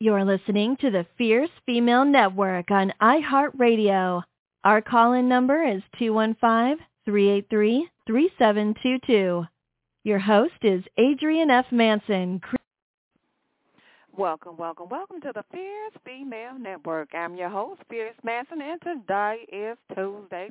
You're listening to the Fierce Female Network on iHeartRadio. Our call-in number is 215-383-3722. Your host is Adrienne F. Manson. Welcome to the Fierce Female Network. I'm your host, Fierce Manson, and today is Tuesday.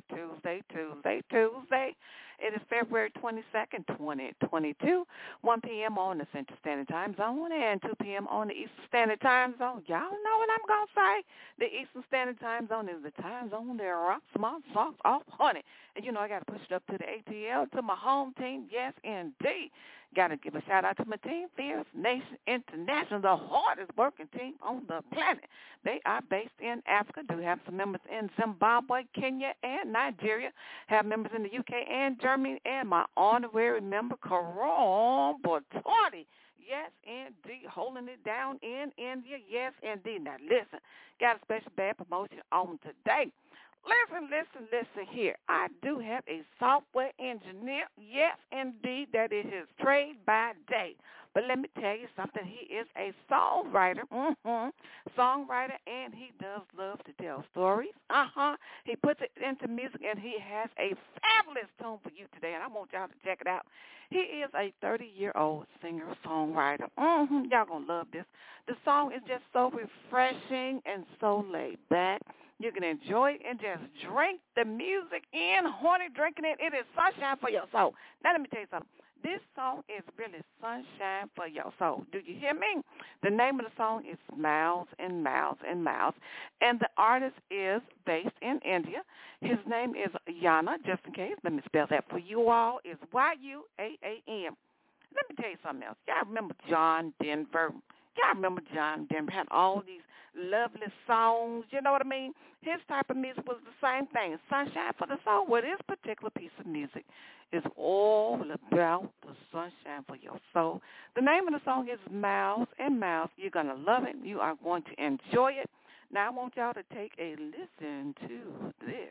It is February 22nd, 2022, 1 p.m. on the Central Standard Time Zone and 2 p.m. on the Eastern Standard Time Zone. Y'all know what I'm going to say. The Eastern Standard Time Zone is the time zone that rocks my socks off, honey. And, you know, I got to push it up to the ATL, to my home team. Yes, indeed. Got to give a shout-out to my team, Fierce Nation International, the hardest working team on the planet. They are based in Africa. Do have some members in Zimbabwe, Kenya, and Nigeria. Have members in the UK and Germany, and my honorary member, Karan Bortati. Yes, indeed, holding it down in India. Yes, indeed. Now, listen, got a special bad promotion on today. Listen here. I do have a software engineer. Yes, indeed, that is his trade by day. But let me tell you something. He is a songwriter, and he does love to tell stories. He puts it into music, and he has a fabulous tune for you today, and I want y'all to check it out. He is a 30-year-old singer-songwriter. Y'all going to love this. The song is just so refreshing and so laid back. You can enjoy it and just drink the music in, honey, drinking it. It is sunshine for your soul. Now, let me tell you something. This song is really sunshine for your soul. Do you hear me? The name of the song is Miles and Miles and Miles, and the artist is based in India. His name is Yana, just in case. Let me spell that for you all. It's Y-U-A-A-N. Let me tell you something else. Y'all remember John Denver? Y'all remember John Denver had all these lovely songs, you know what I mean? His type of music was the same thing, sunshine for the soul. Well, this particular piece of music is all about the sunshine for your soul. The name of the song is Miles and Miles. You're going to love it. You are going to enjoy it. Now, I want y'all to take a listen to this.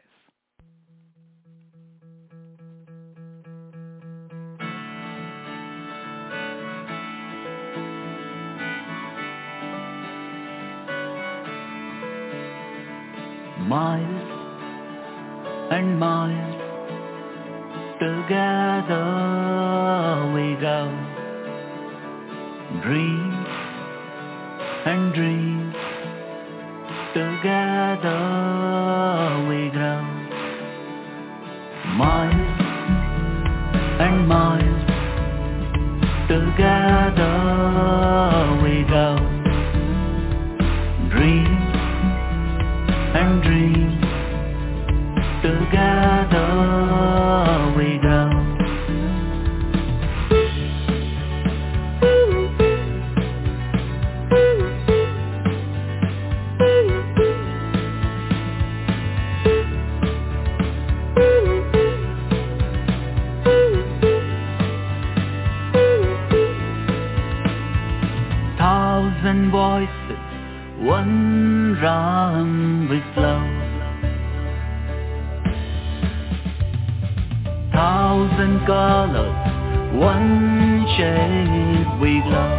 Miles and miles together we go, dreams and dreams together we grow. Miles and miles together we go, dreams and dreams together we go. Thousand voices, one drum we flow. Thousand colors, one shade we glow.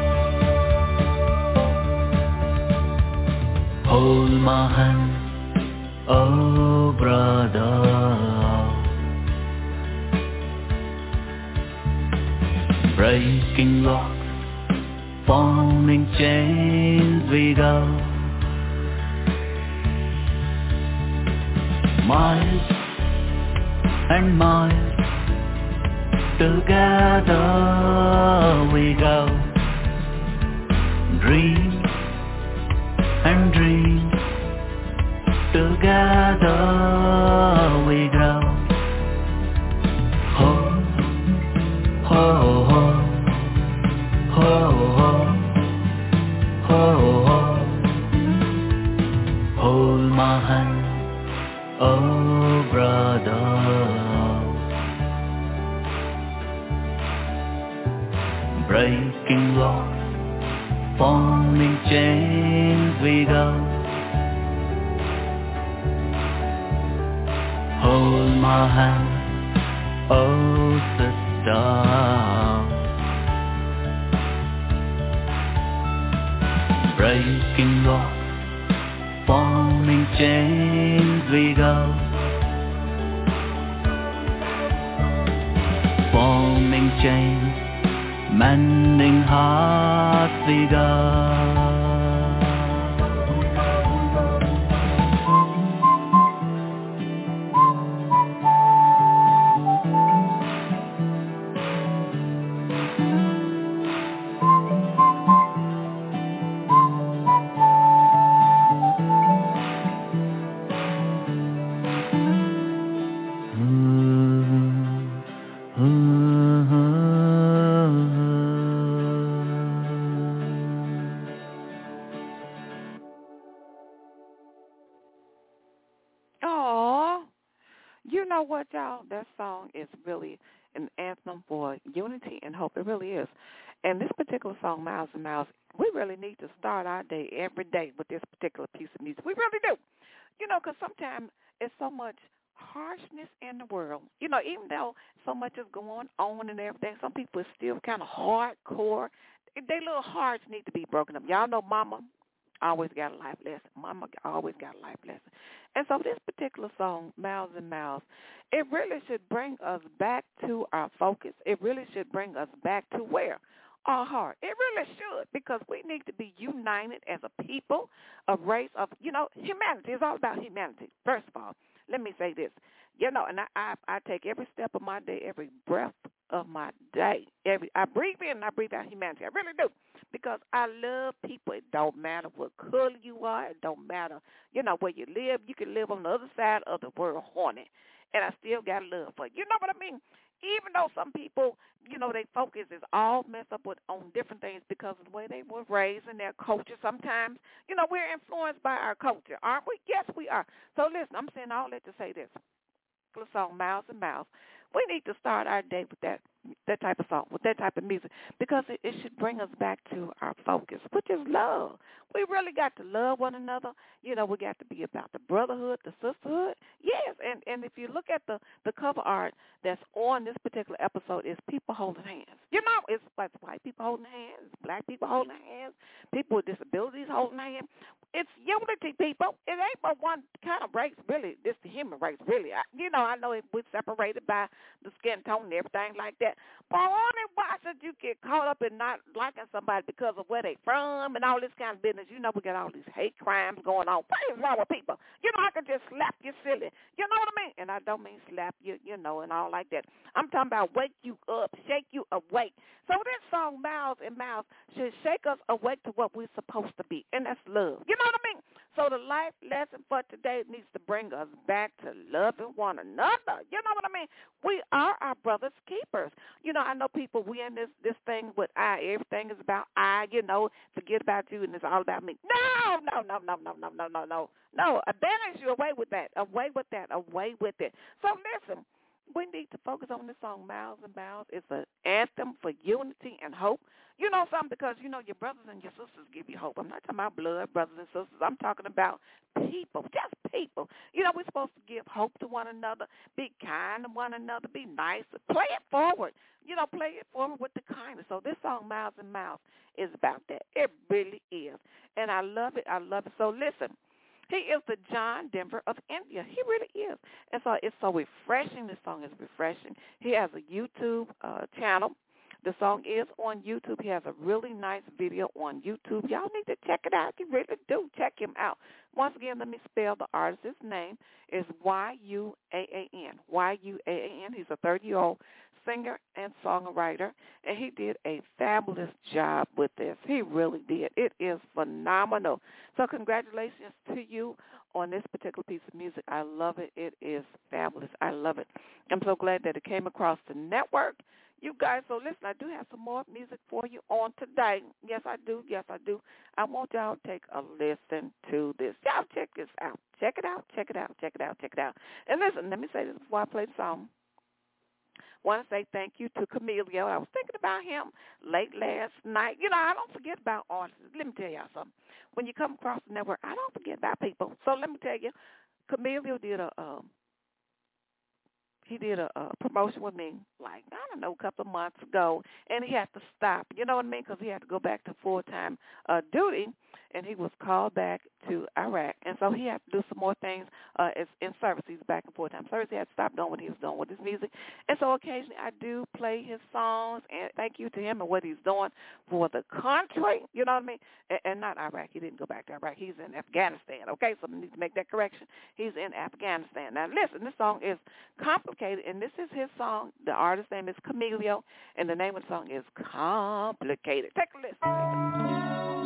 Hold my hand, oh brother. Breaking locks, forming chains we go. Miles and miles together we go. Dreams and dreams together we grow. Ho, ho, ho, ho, ho, ho, ho. Hold my hand, oh brother. Breaking locks, forming chains we go. Hold my hand, oh sister. breaking locks, forming chains we go, forming chains, mending hearts we go. Oh, you know what, y'all? That song is really an anthem for unity and hope. It really is. And this particular song, Miles and Miles, we really need to start our day every day with this particular piece of music. We really do. You know, because sometimes it's so much harshness in the world. You know, even though so much is going on and everything, some people are still kind of hardcore. Their little hearts need to be broken up. Y'all know Mama always got a life lesson. Mama always got a life lesson. And so this particular song, Miles and Miles, it really should bring us back to our focus. It really should bring us back to where? Our heart. It really should, because we need to be united as a people, a race of, you know, humanity. It's all about humanity. First of all, let me say this. You know, and I take every step of my day, every breath of my day. I breathe in and I breathe out humanity. I really do, because I love people. It don't matter what color you are. It don't matter, you know, where you live. You can live on the other side of the world, horny, and I still got love for you. You know what I mean? Even though some people, you know, their focus is all messed up on different things because of the way they were raised and their culture. Sometimes, you know, we're influenced by our culture, aren't we? Yes, we are. So listen, I'm saying all that to say this. Song, Miles and Miles. We need to start our day with that type of song, with that type of music, because it should bring us back to our focus, which is love. We really got to love one another. You know, we got to be about the brotherhood, the sisterhood. Yes, and if you look at the cover art that's on this particular episode, is people holding hands. You know, it's like white people holding hands, black people holding hands, people with disabilities holding hands. It's unity, people. It ain't but one kind of race, really. It's the human race, really. I know we're separated by the skin tone and everything like that. But only why should you get caught up in not liking somebody because of where they from and all this kind of business? You know, we got all these hate crimes going on. What is wrong with people? You know, I could just slap you silly. You know what I mean? And I don't mean slap you, you know, and all like that. I'm talking about wake you up, shake you awake. So this song, Miles and Miles, should shake us awake to what we're supposed to be, and that's love. You know what I mean? So the life lesson for today needs to bring us back to loving one another. You know what I mean? We are our brother's keepers. You know, I know people, we in this thing with I. Everything is about I, you know, forget about you and it's all about me. No. No, abandon you away with that. Away with it. So listen, we need to focus on this song, Miles and Miles. It's an anthem for unity and hope. You know something? Because, you know, your brothers and your sisters give you hope. I'm not talking about blood brothers and sisters. I'm talking about people, just people. You know, we're supposed to give hope to one another, be kind to one another, be nice, play it forward. You know, play it forward with the kindness. So this song, Miles and Miles, is about that. It really is. And I love it. So listen. He is the John Denver of India. He really is. And so it's so refreshing. This song is refreshing. He has a YouTube channel. The song is on YouTube. He has a really nice video on YouTube. Y'all need to check it out. You really do. Check him out. Once again, let me spell the artist's name. Is Y-U-A-A-N. Y-U-A-A-N. He's a 30-year-old singer and songwriter, and he did a fabulous job with this. He really did. It is phenomenal. So congratulations to you on this particular piece of music. I love it. It is fabulous. I love it. I'm so glad that it came across the network. You guys, so listen, I do have some more music for you on today. Yes, I do. I want y'all to take a listen to this. Y'all check this out. Check it out. And listen, let me say this before I play the song. Want to say thank you to Camilio. I was thinking about him late last night. You know, I don't forget about artists. Let me tell y'all something. When you come across the network, I don't forget about people. So let me tell you, Camilio did a promotion with me, like, I don't know, a couple of months ago, and he had to stop, you know what I mean, because he had to go back to full-time duty. and he was called back to Iraq. And so he had to do some more things in service. He's back and forth time service. He had to stop doing what he was doing with his music. And so occasionally I do play his songs, and thank you to him and what he's doing for the country, you know what I mean? And not Iraq. He didn't go back to Iraq. He's in Afghanistan, okay? So I need to make that correction. He's in Afghanistan. Now, listen, this song is complicated, and this is his song. The artist's name is Camilio, and the name of the song is Complicated. Take a listen.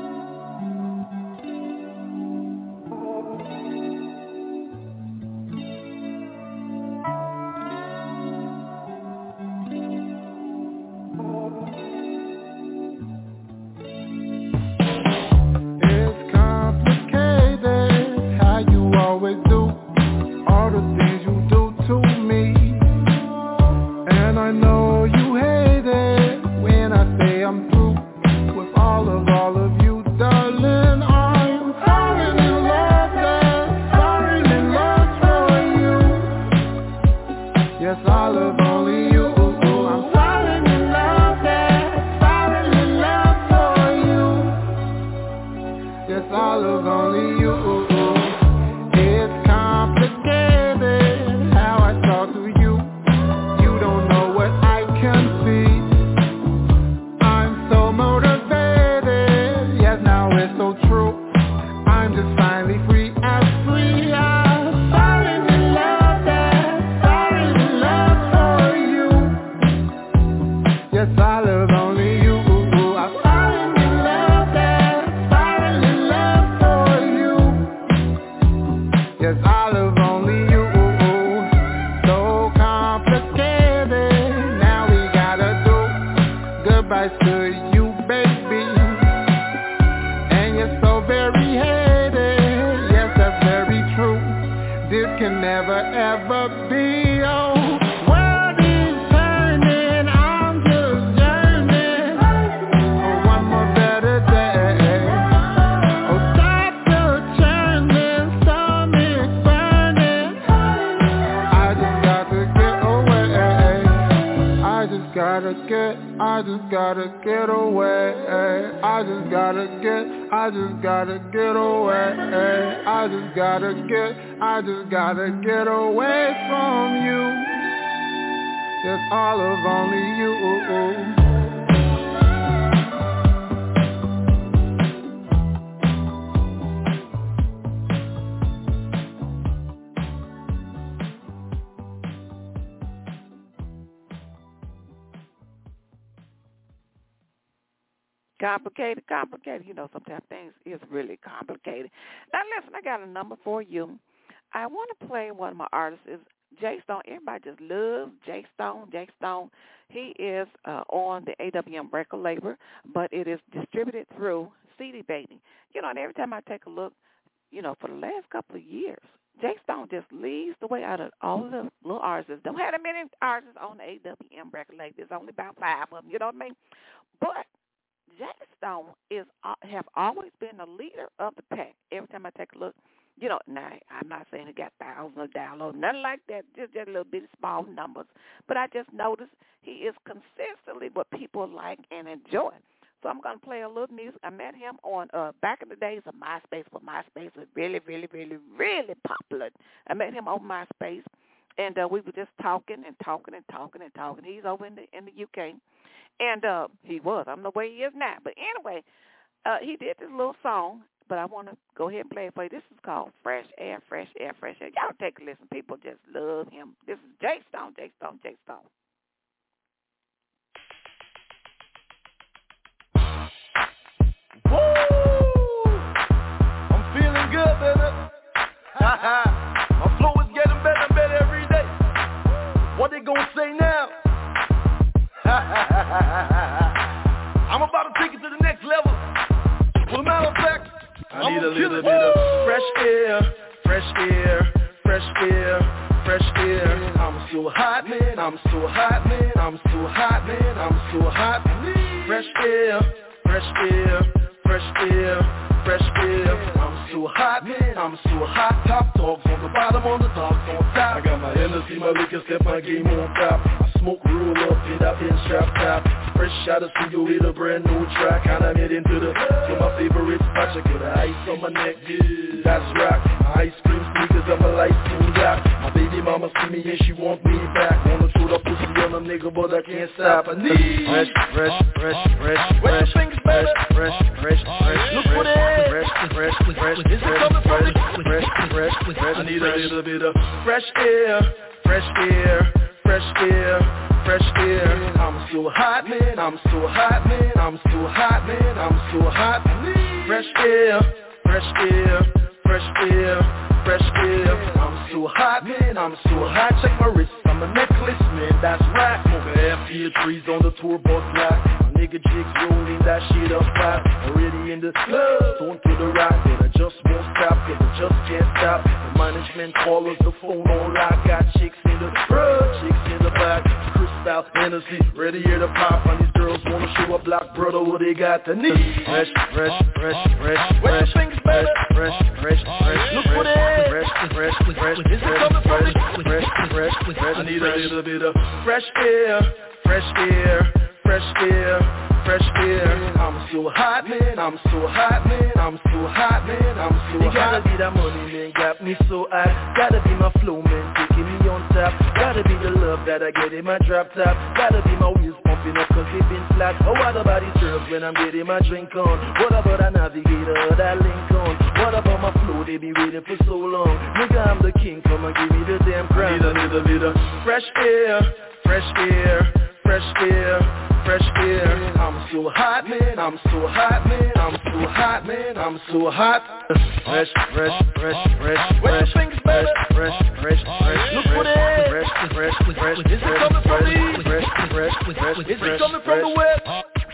I just gotta get away from you. It's all of only you. Complicated. You know, sometimes things is really complicated. Now, listen, I got a number for you. I want to play one of my artists is Jay Stone. Everybody just loves Jay Stone. Jay Stone, he is on the AWM record label, but it is distributed through CD Baby. You know, and every time I take a look, you know, for the last couple of years, Jay Stone just leads the way out of all the little artists. Don't have that many artists on the AWM record label. There's only about 5 of them, you know what I mean? But Jay Stone have always been the leader of the pack. Every time I take a look, you know, now I'm not saying it got thousands of downloads, nothing like that, just a little bit of small numbers. But I just noticed he is consistently what people like and enjoy. So I'm going to play a little music. I met him on back in the days of MySpace, when MySpace was really, really, really, really popular. I met him on MySpace, and we were just talking. He's over in the UK. And he was. I don't know where he is now. But anyway, he did this little song, but I want to go ahead and play it for you. This is called Fresh Air, Fresh Air, Fresh Air. Y'all take a listen. People just love him. This is Jay Stone, Jay Stone, Jay Stone. Woo! I'm feeling good, baby. My flow is getting better and better every day. What they gonna say now? I'm about to take it to the next level. Well, matter of fact, I need a little bit of fresh air, fresh air, fresh air, fresh air. I'm so hot, man, I'm so hot, man, I'm so hot, man, I'm so hot. Fresh air, fresh air, fresh air, fresh air. I'm so hot, man, I'm so hot. Top dogs on the bottom, dogs on top. I got my energy, my liquor, step my game on top. I smoke, roll up, and I've been drop top. Fresh out of studio with a brand new track. And I made into the to my favorite spot. Check out the ice on my neck, that's rock. My ice cream sneakers and my light skin jack. My baby mama see me and she want me back. Wanna throw the pussy on a nigga, but I can't stop. I need fresh. Wet your fingers, baby. Fresh. Look what it is. Fresh. Is it coming from me? Fresh. I need a little bit of fresh air. I'm so hot, man. I'm so hot. Fresh air. I'm so hot, man. I'm so hot. Check my wrist. I'm a necklace, man. That's right. Over airfield trees on the tour bus block. My nigga jigs rolling that shit up fast. Already in the club, don't to the rock. And I just won't stop, and I just can't stop. The management call us, the phone on lock. Got chicks in the front, chicks in the back. Crystal, Hennessy, ready here to pop. And these girls wanna show a black brother what they got to need. Fresh. Wet your fingers, baby. Fresh. Look what it is. Fresh. Is it coming from me? Fresh. I need a little bit of fresh air. I'm so hot, man. You gotta be that money, man. Got me so hot. Gotta be my flow, man. Taking me on top. Gotta be the love that I get in my drop top. Gotta be my wheels pumping up cause they've been flat. Oh, what about these girls when I'm getting my drink on? What about that navigator or that Lincoln? What about my flow? They be waiting for so long. Nigga, I'm the king. Come and give me the damn crown. I need a little bit of fresh air. I'm so hot, man. I'm so hot. Fresh. Wet your fingers, baby. Fresh. Look what it is. Fresh. Is it coming from me? Fresh. Is it coming from the west?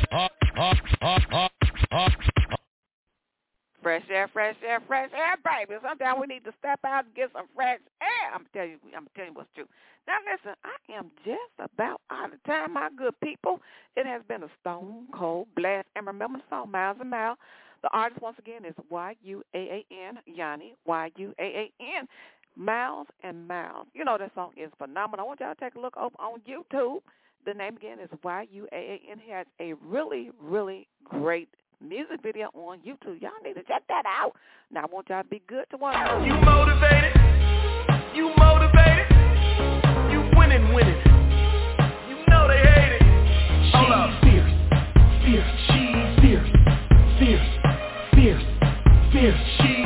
Fresh air, baby. Sometimes we need to step out and get some fresh air. I'm telling you what's true. Now listen, I am just about out of time, my good people. It has been a stone cold blast. And remember the song Miles and Miles. The artist once again is Y-U-A-A-N, Yanni, Y-U-A-A-N, Miles and Miles. You know that song is phenomenal. I want y'all to take a look up on YouTube. The name again is Y-U-A-A-N. He has a really, really great music video on YouTube. Y'all need to check that out. Now, I want y'all to be good to one another. You motivated. You winning. You know they hate it. Hold up. She's fierce. She